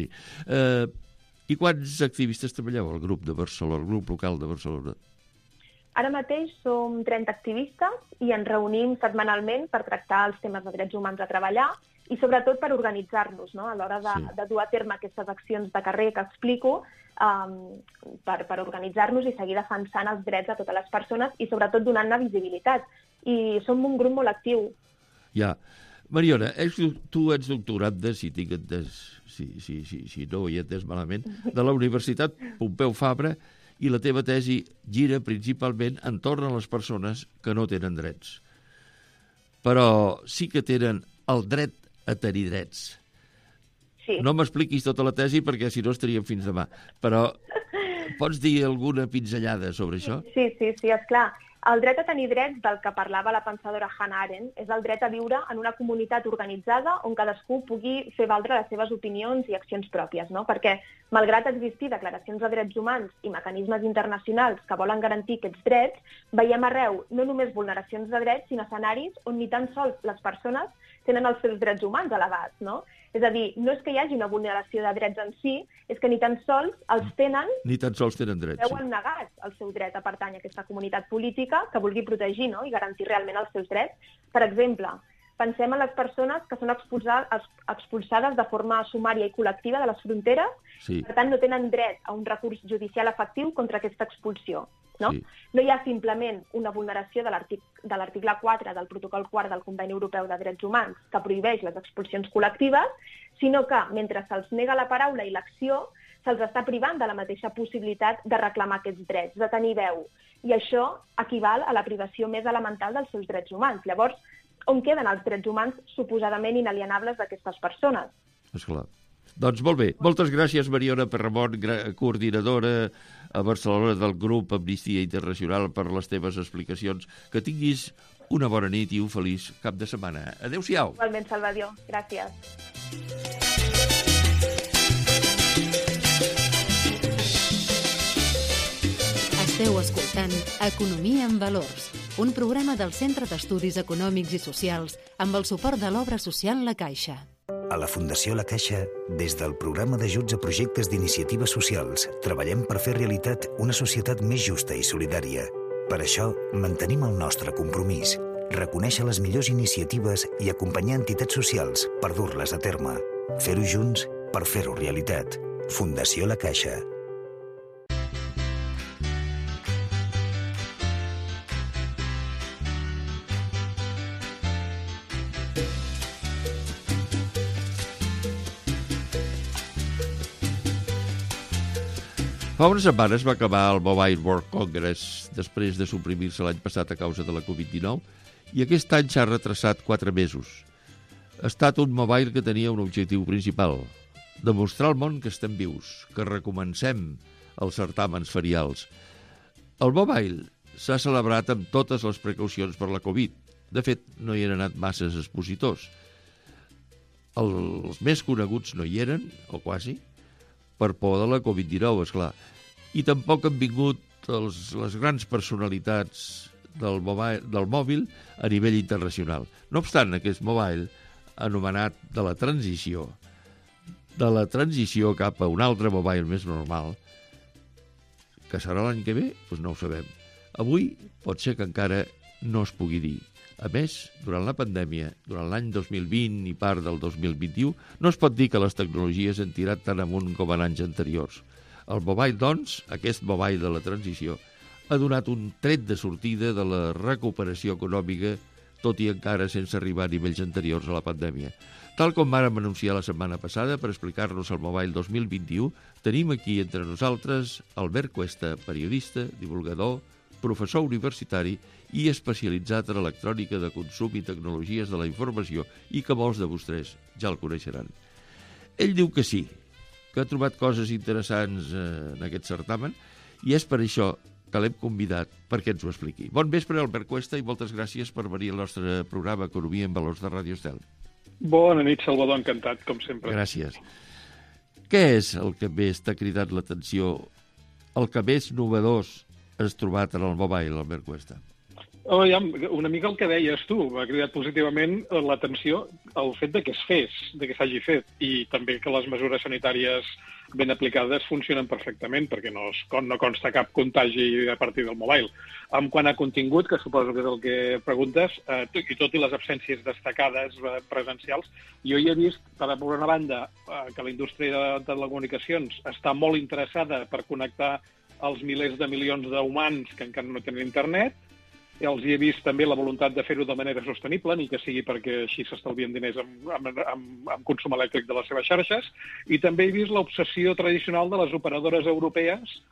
I quants activistes treballeu al grup de Barcelona, al grup local de Barcelona? Ara mateix som 30 activistes i ens reunim setmanalment per tractar els temes de drets humans a treballar i sobretot per organitzar-nos, no? A l'hora de dur a terme aquestes accions de carrer que explico, per organitzar-nos i seguir defensant els drets de totes les persones i sobretot donant-ne visibilitat. I som un grup molt actiu. Ja. Mariona, tu ets doctoranda, si tinc entès, si no ho he entès malament, de la Universitat Pompeu Fabra i la teva tesi gira principalment entorn a les persones que no tenen drets. Però sí que tenen el dret a tenir drets. Sí. No m'expliquis tota la tesi perquè si no estaríem fins demà, però pots dir alguna pinzellada sobre això? Sí, esclar. El dret a tenir drets del que parlava la pensadora Hannah Arendt és el dret a viure en una comunitat organitzada on cadascú pugui fer valdre les seves opinions i accions pròpies, no? Perquè, malgrat existir declaracions de drets humans i mecanismes internacionals que volen garantir aquests drets, veiem arreu no només vulneracions de drets, sinó escenaris on ni tan sols les persones tenen els seus drets humans a l'abast, no? És a dir, no és que hi hagi una vulneració de drets en si, és que ni tan sols els tenen... Ni tan sols tenen drets. Veuen negat el seu dret a pertànyer a aquesta comunitat política que vulgui protegir, no? I garantir realment els seus drets. Per exemple, pensem en les persones que són expulsades de forma sumària i col·lectiva de les fronteres, Sí. Per tant no tenen dret a un recurs judicial efectiu contra aquesta expulsió. No? Sí. No hi ha simplement una vulneració de l'article 4 del protocol 4 del Conveni Europeu de Drets Humans que prohibeix les expulsions col·lectives, sinó que, mentre se'ls nega la paraula i l'acció, se'ls està privant de la mateixa possibilitat de reclamar aquests drets, de tenir veu. I això equival a la privació més elemental dels seus drets humans. Llavors, on queden els drets humans suposadament inalienables d'aquestes persones? Esclar. Doncs molt bé. Moltes gràcies, Mariona Perramon, coordinadora a Barcelona del grup Amnistia Internacional, per les teves explicacions. Que tinguis una bona nit i un feliç cap de setmana. Adéu-siau. Igualment, Salvador. Gràcies. Esteu escoltant Economia en Valors, un programa del Centre d'Estudis Econòmics i Socials amb el suport de l'Obra Social La Caixa. A la Fundació La Caixa, des del programa d'ajuts a projectes d'iniciatives socials, treballem per fer realitat una societat més justa i solidària. Per això, mantenim el nostre compromís, reconèixer les millors iniciatives i acompanyar entitats socials per dur-les a terme. Fer-ho junts per fer-ho realitat. Fundació La Caixa. Fa unes setmanes va acabar el Mobile World Congress després de suprimir-se l'any passat a causa de la Covid-19 i aquest any s'ha retrasat 4 mesos. Ha estat un mobile que tenia un objectiu principal, demostrar al món que estem vius, que recomencem els certàmens ferials. El mobile s'ha celebrat amb totes les precaucions per la Covid. De fet, no hi han anat masses expositors. Els més coneguts no hi eren, o quasi, per por de la Covid-19, esclar. I tampoc han vingut les grans personalitats del mòbil a nivell internacional. No obstant, aquest mobile, anomenat de la transició cap a un altre mobile més normal, que serà l'any que ve, doncs no ho sabem. Avui pot ser que encara no es pugui dir. A més, durant la pandèmia, durant l'any 2020 i part del 2021, no es pot dir que les tecnologies han tirat tan amunt com en anys anteriors. El mobile, doncs, aquest mobile de la transició, ha donat un tret de sortida de la recuperació econòmica, tot i encara sense arribar a nivells anteriors a la pandèmia. Tal com vàrem anunciar la setmana passada, per explicar-nos el Mobile 2021, tenim aquí entre nosaltres Albert Cuesta, periodista, divulgador, professor universitari i especialitzat en electrònica de consum i tecnologies de la informació i que molts de vostès ja el coneixeran. Ell diu que sí, que ha trobat coses interessants en aquest certamen i és per això que l'hem convidat perquè ens ho expliqui. Bon vespre, Albert Cuesta, i moltes gràcies per venir al nostre programa Economia en Valors de Ràdio Estel. Bona nit, Salvador, encantat, com sempre. Gràcies. Què és el que més t'ha cridat l'atenció, el que més novedós has trobat en el mobile, Albert Cuesta? Una mica el que deies tu, m'ha cridat positivament l'atenció el fet de que es fes, de que s'hagi fet, i també que les mesures sanitàries ben aplicades funcionen perfectament, perquè no consta cap contagi a partir del mobile. En quant a contingut, que suposo que és el que preguntes, i tot i les absències destacades presencials, jo hi he vist, per una banda, que la indústria de telecomunicacions està molt interessada per connectar els milers de milions d'humans que encara no tenen internet. Els hi he vist també la voluntat de fer-ho de manera sostenible, ni que sigui perquè així s'estalvien diners amb consum elèctric de les seves xarxes, i també he vist l'obsessió tradicional de les operadores europees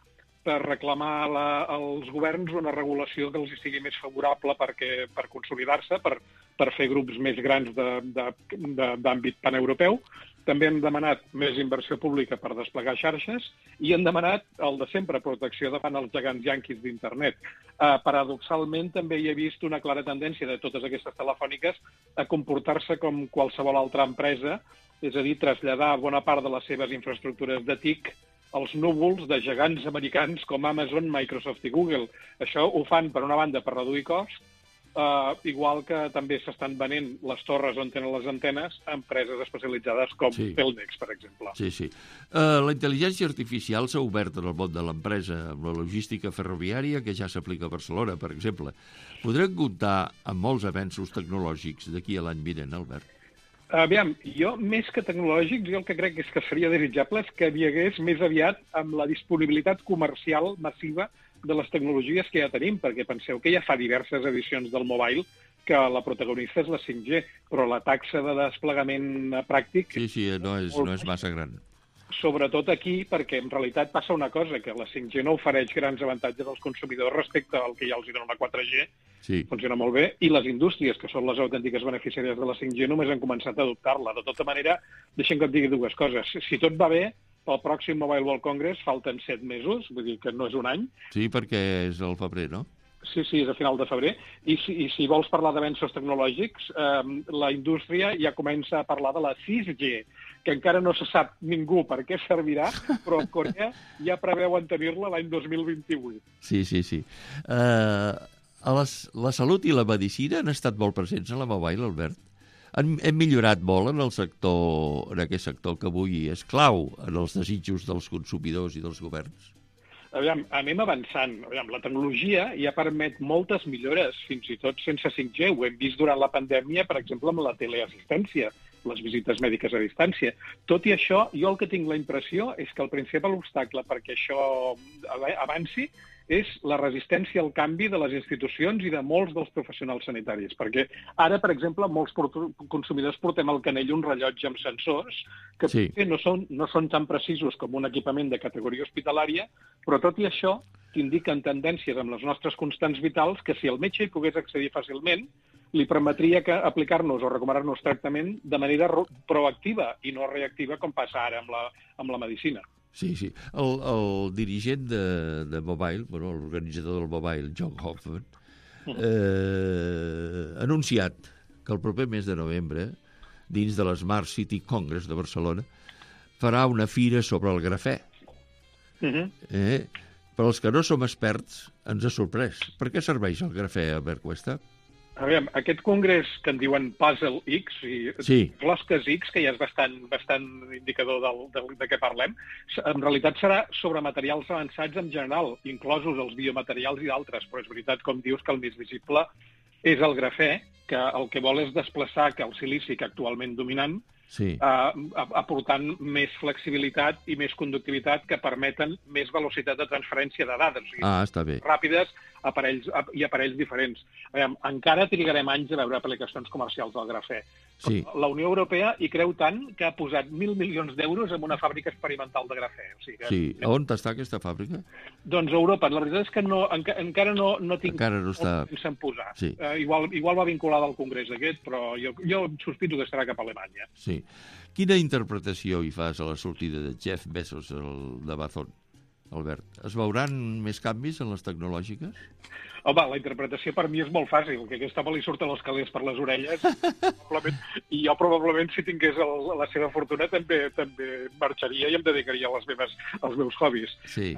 per reclamar als governs una regulació que els sigui més favorable per consolidar-se, per fer grups més grans d'àmbit paneuropeu. També hem demanat més inversió pública per desplegar xarxes i hem demanat el de sempre, protecció davant els gegants yanquis d'internet. Paradoxalment, també hi he vist una clara tendència de totes aquestes telefòniques a comportar-se com qualsevol altra empresa, és a dir, traslladar bona part de les seves infraestructures de TIC als núvols de gegants americans com Amazon, Microsoft i Google. Això ho fan, per una banda, per reduir cost, igual que també s'estan venent les torres on tenen les antenes a empreses especialitzades com Telnex, per exemple. Sí. La intel·ligència artificial s'ha obert en el món de l'empresa, amb la logística ferroviària, que ja s'aplica a Barcelona, per exemple. Podrem comptar amb molts avenços tecnològics d'aquí a l'any vinent, Albert? Aviam, jo, més que tecnològics, jo el que crec és que seria desitjable és que hi hagués més aviat amb la disponibilitat comercial massiva de les tecnologies que ja tenim, perquè penseu que ja fa diverses edicions del mobile que la protagonista és la 5G, però la taxa de desplegament pràctic... Sí, no és massa gran. Sobretot aquí, perquè en realitat passa una cosa, que la 5G no ofereix grans avantatges als consumidors respecte al que ja els dona la 4G, funciona molt bé, i les indústries, que són les autèntiques beneficiàries de la 5G, només han començat a adoptar-la. De tota manera, deixem que et digui dues coses. Si tot va bé, pel pròxim Mobile World Congress falten 7 mesos, vull dir que no és un any. Sí, perquè és el febrer, no? Sí, és a final de febrer. I si vols parlar d'avenços tecnològics, la indústria ja comença a parlar de la 6G, que encara no se sap ningú per què servirà, però Corea ja preveuen tenir-la l'any 2028. Sí. La salut i la medicina han estat molt presents a la Mobile, Albert? Hem millorat molt en aquest sector que avui és clau en els desitjos dels consumidors i dels governs? Aviam, anem avançant. La tecnologia ja permet moltes millores, fins i tot sense 5G. Ho hem vist durant la pandèmia, per exemple, amb la teleassistència, les visites mèdiques a distància. Tot i això, jo el que tinc la impressió és que el principal obstacle perquè això avanci és la resistència al canvi de les institucions i de molts dels professionals sanitaris. Perquè ara, per exemple, molts consumidors portem al canell un rellotge amb sensors que potser no són tan precisos com un equipament de categoria hospitalària, però tot i això t'indiquen tendències amb les nostres constants vitals que si el metge hi pogués accedir fàcilment, li permetria aplicar-nos o recomanar-nos tractament de manera proactiva i no reactiva com passa ara amb la medicina. Sí. El dirigent de Mobile, l'organitzador del Mobile, John Hoffman, ha anunciat que el proper mes de novembre, dins de l'Smart City Congress de Barcelona, farà una fira sobre el grafè. Per als que no som experts, ens ha sorprès. Per què serveix el grafè, Albert Cuesta? Aviam, aquest congrés que en diuen Puzzle X, closques X, que ja és bastant indicador de què parlem, en realitat serà sobre materials avançats en general, inclosos els biomaterials i d'altres, però és veritat, com dius, que el més visible és el grafè, que el que vol és desplaçar que el silici que actualment dominant, aportant més flexibilitat i més conductivitat que permeten més velocitat de transferència de dades. Està bé. Ràpides i aparells diferents. Encara trigarem anys a veure aplicacions comercials del grafè. La Unió Europea hi creu tant que ha posat 1.000 milions d'euros en una fàbrica experimental de grafè. On està aquesta fàbrica? Doncs a Europa. La veritat és que encara no tinc temps en posar. Igual va vinculada al congrés aquest, però jo sospito que estarà cap a Alemanya. Sí. Quina interpretació hi fas a la sortida de Jeff Bezos de Amazon, Albert? Es veuran més canvis en les tecnològiques? Home, la interpretació per mi és molt fàcil, que aquest home li surten els calés per les orelles, i jo probablement, si tingués la seva fortuna, també marxaria i em dedicaria als meus hobbies.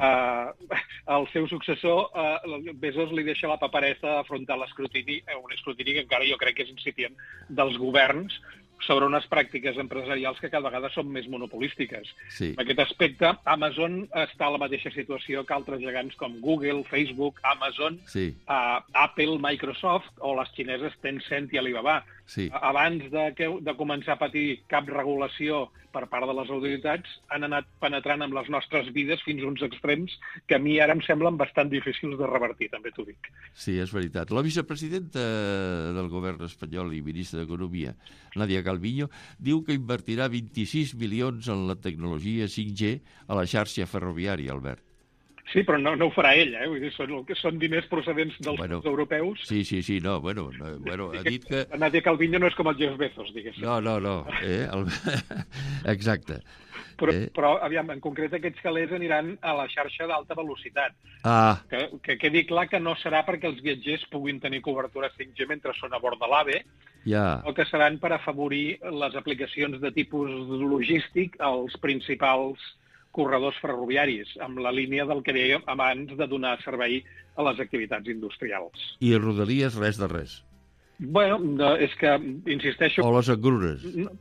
El seu successor, Bezos, li deixa la papereta d'afrontar l'escrutini, un escrutini que encara jo crec que és incipient, dels governs, sobre unes pràctiques empresarials que cada vegada són més monopolístiques. En aquest aspecte, Amazon està a la mateixa situació que altres gegants com Google, Facebook, Amazon, Apple, Microsoft o les xineses Tencent i Alibaba. Abans de començar a patir cap regulació per part de les autoritats, han anat penetrant amb les nostres vides fins a uns extrems que a mi ara em semblen bastant difícils de revertir, també t'ho dic. Sí, és veritat. La vicepresidenta del govern espanyol i ministra d'Economia, Nadia Calviño, diu que invertirà 26 milions en la tecnologia 5G a la xarxa ferroviària, Albert. Sí, però no ho farà ell, Vull dir, són diners procedents dels fons europeus. Sí, no, ha dit que... Nadia Calviño no és com el Jeff Bezos, diguéssim. No. Exacte. Però, aviam, en concret aquests calés aniran a la xarxa d'alta velocitat. Que quedi clar que no serà perquè els viatgers puguin tenir cobertura 5G mentre són a bord de l'AVE, o que seran per afavorir les aplicacions de tipus logístic als principals corredors ferroviaris, amb la línia del que dèiem abans de donar servei a les activitats industrials. I Rodalies, res de res. Bueno, és que, insisteixo... O les engrunes.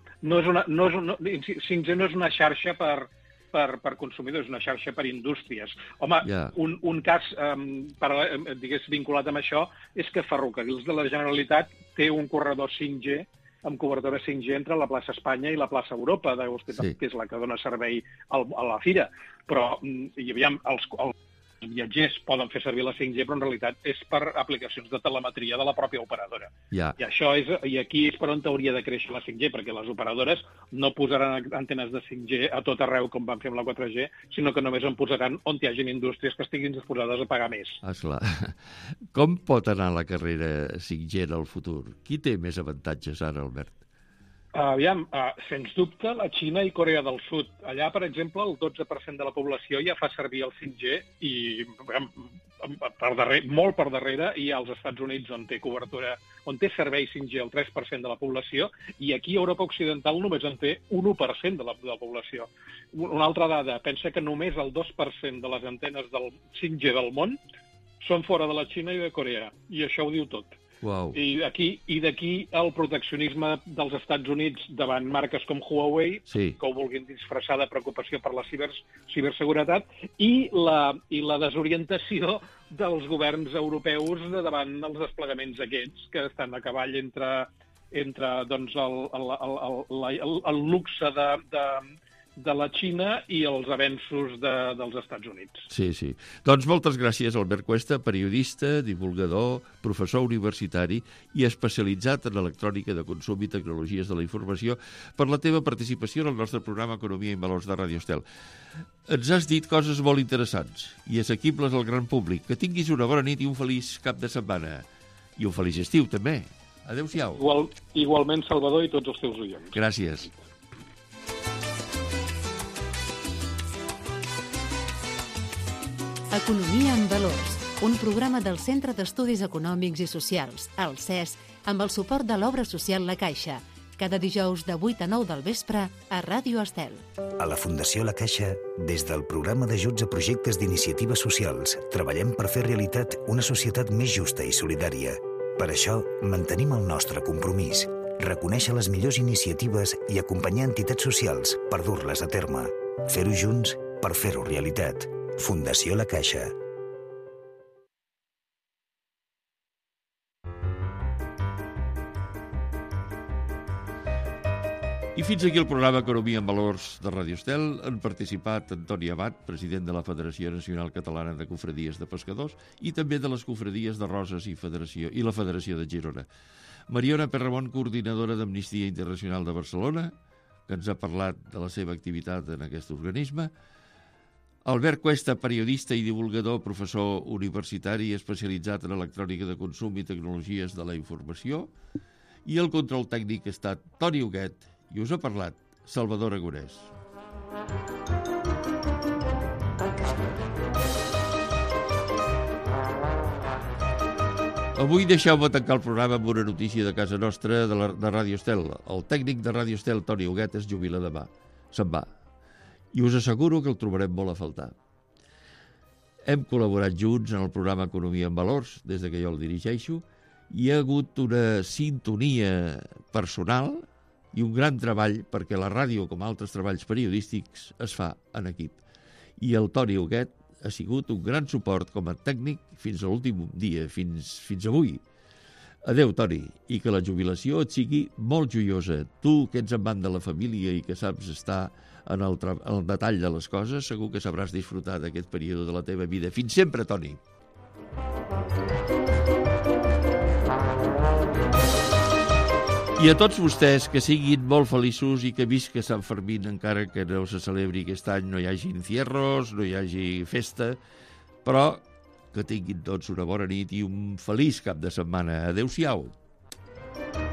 5G no és una xarxa per consumidors, és una xarxa per indústries. Home, un cas digués vinculat amb això és que Ferrocarrils de la Generalitat té un corredor 5G amb cobertura 5G entre la plaça Espanya i la plaça Europa, que és la que dona servei a la fira. Però, aviam, els viatgers poden fer servir la 5G, però en realitat és per aplicacions de telemetria de la pròpia operadora. I aquí és per on hauria de créixer la 5G, perquè les operadores no posaran antenes de 5G a tot arreu, com van fer amb la 4G, sinó que només en posaran on hi hagin indústries que estiguin disposades a pagar més. Esclar. Com pot anar la carrera 5G en el futur? Qui té més avantatges ara, Albert? Aviam, sens dubte, la Xina i Corea del Sud. Allà, per exemple, el 12% de la població ja fa servir el 5G i molt per darrere hi ha els Estats Units on té cobertura, on té servei 5G el 3% de la població, i aquí a Europa Occidental només en té un 1% de la població. Una altra dada, pensa que només el 2% de les antenes del 5G del món són fora de la Xina i de Corea, i això ho diu tot. Wow. I d'aquí el proteccionisme dels Estats Units davant marques com Huawei, que ho vulguin disfressar de preocupació per la ciberseguretat, i la desorientació dels governs europeus davant els desplegaments aquests, que estan a cavall entre doncs, el luxe de la Xina i els avenços dels Estats Units. Sí. Doncs moltes gràcies, Albert Cuesta, periodista, divulgador, professor universitari i especialitzat en electrònica de consum i tecnologies de la informació, per la teva participació en el nostre programa Economia i Valors de Radio Estel. Ens has dit coses molt interessants i assequibles al gran públic. Que tinguis una bona nit i un feliç cap de setmana. I un feliç estiu, també. Adéu-siau. Igualment, Salvador, i tots els teus oients. Gràcies. Economia en Valors, un programa del Centre d'Estudis Econòmics i Socials, el CES, amb el suport de l'Obra Social La Caixa, cada dijous de 8 a 9 del vespre a Ràdio Estel. A la Fundació La Caixa, des del programa d'ajuts a projectes d'iniciatives socials, treballem per fer realitat una societat més justa i solidària. Per això, mantenim el nostre compromís, reconèixer les millors iniciatives i acompanyar entitats socials per dur-les a terme. Fer-ho junts per fer-ho realitat. Fundació La Caixa. I fins aquí el programa Economia en Valors de Radio Estel. Han participat Antoni Abat, president de la Federació Nacional Catalana de Cofradies de Pescadors, i també de les Cofradies de Roses i la Federació de Girona. Mariona Perramon, coordinadora d'Amnistia Internacional de Barcelona, que ens ha parlat de la seva activitat en aquest organisme. Albert Cuesta, periodista i divulgador, professor universitari especialitzat en electrònica de consum i tecnologies de la informació. I el control tècnic ha estat Toni Huguet i us ha parlat Salvador Aragonès. Avui deixeu-me tancar el programa amb una notícia de casa nostra de Ràdio Estel. El tècnic de Ràdio Estel, Toni Huguet, es jubila demà. Se'n va. I us asseguro que el trobarem molt a faltar. Hem col·laborat junts en el programa Economia en Valors, des que jo el dirigeixo, i hi ha hagut una sintonia personal i un gran treball perquè la ràdio, com altres treballs periodístics, es fa en equip. I el Toni Huguet ha sigut un gran suport com a tècnic fins a l'últim dia, fins avui. Adéu, Toni, i que la jubilació et sigui molt joiosa. Tu, que ets en ban de la família i que saps estar en el detall de les coses, segur que sabràs disfrutar d'aquest període de la teva vida. Fins sempre, Toni. I a tots vostès, que siguin molt feliços i que visca Sant Fermín, encara que no se celebri aquest any, no hi hagi encierros, no hi hagi festa, Però que tinguin tots una bona nit i un feliç cap de setmana. Adéu-siau.